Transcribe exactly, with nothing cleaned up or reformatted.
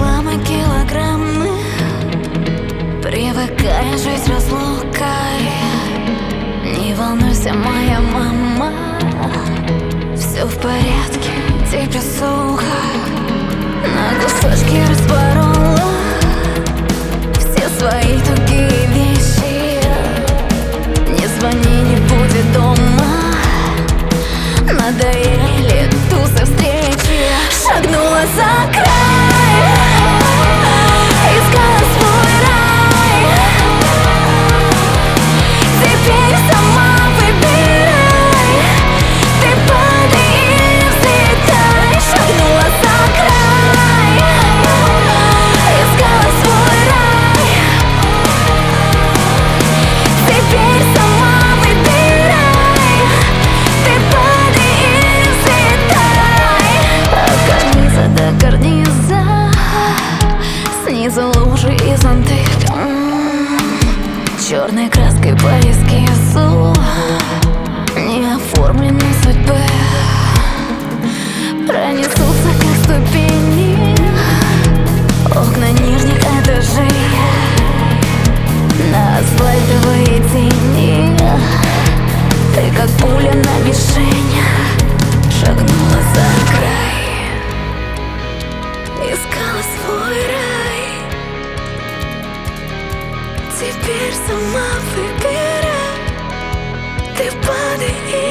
мамы килограммы, привыкая жить разлукой. Не волнуйся, моя мама, все в порядке, тебе сухо. На кусочки распорола все свои тугие вещи. Не звони, не будет дома, надоели тусы встречи. Шагнула за край, искала свой рай. Теперь сама выбирай, ты падай или взлетай. Шагнула за край, искала свой рай. Теперь сама выбирай, ты падай или взлетай. От карниза до карниза, снизу лужи и зонты. Черной краской по эскизу неоформленной судьбы пронесутся, как ступени, окна нижних этажей. На асфальтовые тени ты, как пуля на мишень, шагнула за край, искала свой рай. Теперь сама выбирай, ты падай.